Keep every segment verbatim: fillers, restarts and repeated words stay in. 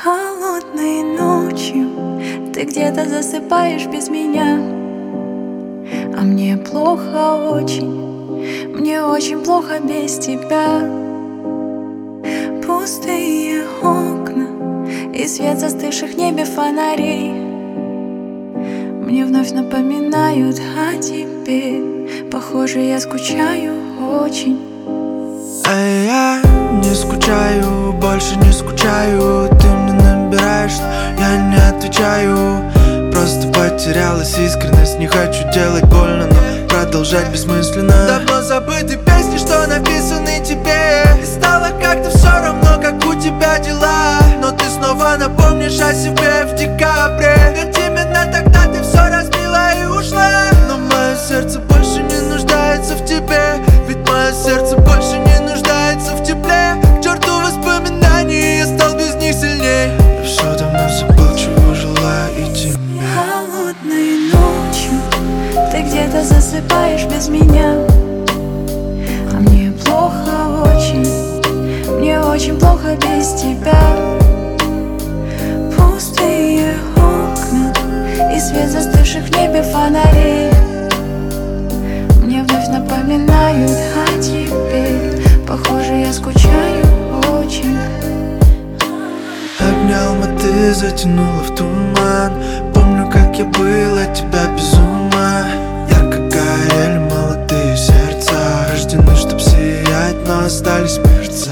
Холодной ночью ты где-то засыпаешь без меня, а мне плохо очень, мне очень плохо без тебя. Пустые окна и свет застывших небе фонарей мне вновь напоминают о тебе. Похоже, я скучаю очень. А я не скучаю, больше не скучаю. Ты мне набираешь, я не отвечаю. Просто потерялась искренность. Не хочу делать больно, но продолжать бессмысленно. Давно забыты песни, что написаны тебе. И стало как-то все равно, как у тебя дела. Но ты снова напомнишь о себе в декабре. Ведь именно тогда ты все разбила и ушла. Но мое сердце больше не нуждается в тебе. Ведь мое сердце больше не нуждается в тепле. К черту воспоминаний, я стал без них сильней. Я все давно забыл, чего желаю и тебе. Холодной ночью ты где-то засыпаешь без меня, а мне плохо очень, мне очень плохо без тебя. Пустые окна и свет застывших в небе фонарей мне вновь напоминают о тебе. Похоже, я скучаю очень. Обнял, а ты затянула в туман. Помню, как я был от тебя без ума. Ярко горели молодые сердца, рождены, чтоб сиять, но остались мерцать.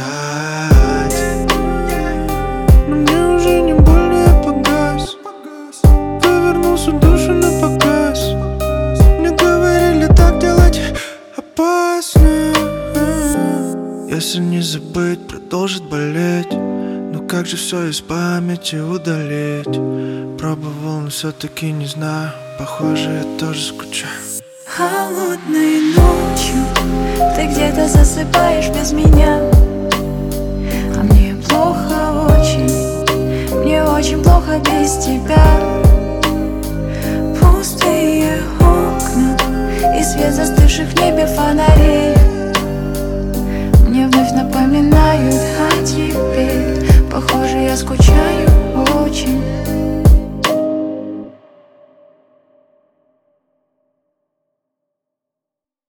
Но мне уже не больно, я погас. Повернулся душу на показ. Мне говорили, так делать опасно. Если не забыть, продолжит болеть. Но как же все из памяти удалить? Пробовал, но все-таки не знаю. Похоже, я тоже скучаю. Холодной ночью ты где-то засыпаешь без меня, а мне плохо очень, мне очень плохо без тебя.